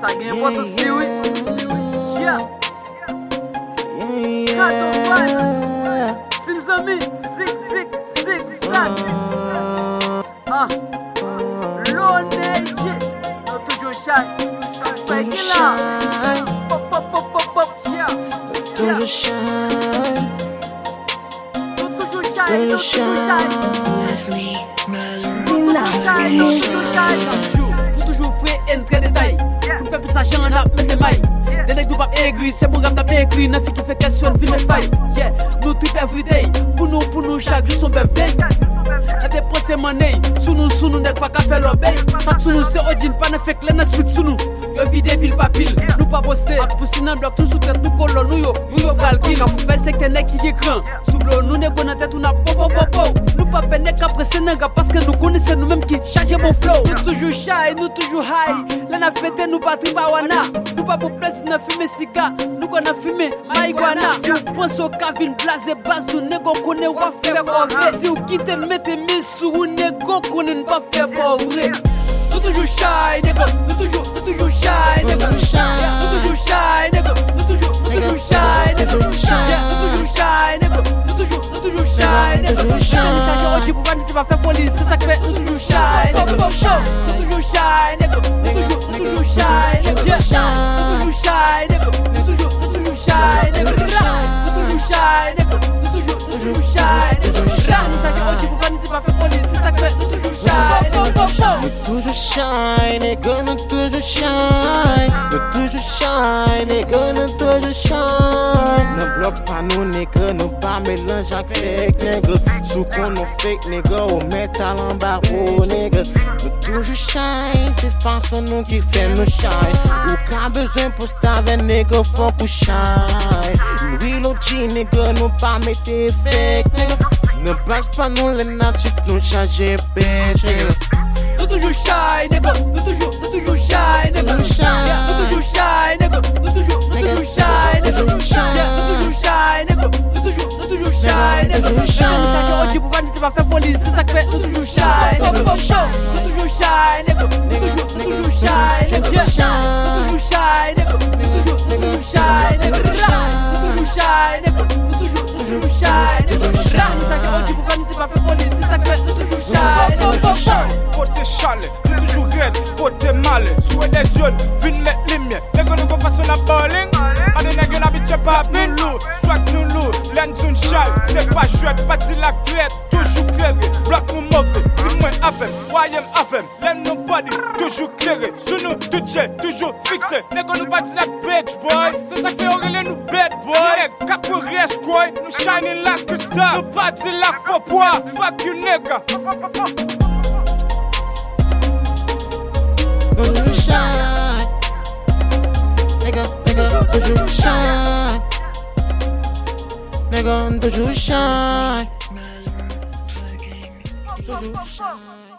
Ça gagne pas tout ce oui. Yeah. Kato Fan. Tim Zami. Zig-zag. Ah. L'honnête. Non, toujours shy. Fait qu'il a. Pop. Yeah. Toujours shy. Toujours shy. Toujours frais et très détaillé. Pour faire plus ça, j'en ai mettre mailles. Des nègres du pape aigri, c'est bon rap taper écrit. N'a fait qui fait question, film et faille. Yeah, nous trip everyday. Pour nous, chaque jour son birthday. La dépense est monnaie. Sous nous, n'est pas qu'à faire l'obéi. Ça sous nous, c'est Odin, pas ne fait que l'en suite sous nous. Yo vide pile pas pile, nous pas poster. Pour sinon, bloc tout sous tête, nous collons, nous yo calcul. Quand vous faites, c'est que nègres qui écran. Sous l'eau, nous n'est qu'on a tête, on a popo. Nous pas fait nègres après c'est nègres parce que nous connaissons nous-mêmes qui chargent mon flow. Nous toujours shy, nous toujours high. Là, n'a fêté, nous pas tribawana. Nous pas pour place, n'a fumé cigare. Nous qu'on a fumé marijuana. Si vous pensez au Kavin, blasé, base, nous n'est-qu'on connaît, ou à faire mauvais. Si vous quittez, mettez mes sous, ou n'est-qu'on connaît, ne pas faire mauvais. Nous toujours shy, nègre. Nous toujours shy, nègre. Nous toujours shy, nègre. Nous toujours shy, nègre. Nous toujours shy, nègre. Nous toujours shy, nègre. Nous changeons au type pour vendre, tu vas faire police. C'est ça que fait. Nous toujours shy, nègre. Nous toujours shy, nègre. Nous toujours shy, nègre. Nous toujours shy, nègre. Nous toujours shy, nègre. Nous toujours shy, nègre. Nous toujours shy, nègre. Nous changeons au type pour vendre, tu vas faire police. C'est ça que fait. Nous toujours shy, nègre. Toujours shy, nigga, nous toujours shy. Nous toujours shy, nigga, nous toujours shy. Ne bloque pas nous, nigga, nous pas mélange avec fake, nigga. Sous qu'on nous fake, nigga, au métal en barreau, nigga. Nous toujours shy, c'est façon nous qui fait nous shy. Ou qu'un besoin pour staver, nigga, faut qu'on shy. Nous l'autre, nigga, nous pas mettre fake, nigga. Ne passe pas nous les natures, nous changer, bitch, nigga. Nous toujours shy, nègre. Nous toujours shy, nègre. Nous toujours shy, nègre. Nous toujours shy, nègre. Nous toujours shy, nègre. Nous toujours shy, nègre. Nous changeons au type pour vendre, tu vas faire police. C'est ça que fait. Nous toujours shy, nègre. Nous toujours shy, nègre. Nous toujours shy, nègre. Nous toujours shy, nègre. Nous toujours shy, nègre. Nous toujours shy, nègre. Nous toujours shy, nègre. Nous changeons au type pour vendre, tu vas faire police. C'est ça que fait. Nous toujours shy, nègre. Côté chalet, nous toujours raide, côté malé. Souhait des jeunes, vin met lumière. Les gars nous qu'on fasse un bowling. A des nègres n'habituent pas à nous lourd. Soit nous lourd, l'aine d'une chale. C'est pas chouette, pas de la crête. Toujours clairé, bloc nous mauvais. Si moi avec, voyez avec. L'aine nos body, toujours clairé. Sous nous, tout jet, toujours fixé. Les gars nous pas de la bitch boy. C'est ça qui fait aurélie nous bad boy. Cap reste quoi, nous shining like a star. Nous pas de la popoire, fuck you nigga. Toujours shy, nigga, toujours shy, nigga, toujours shy, toujours shy.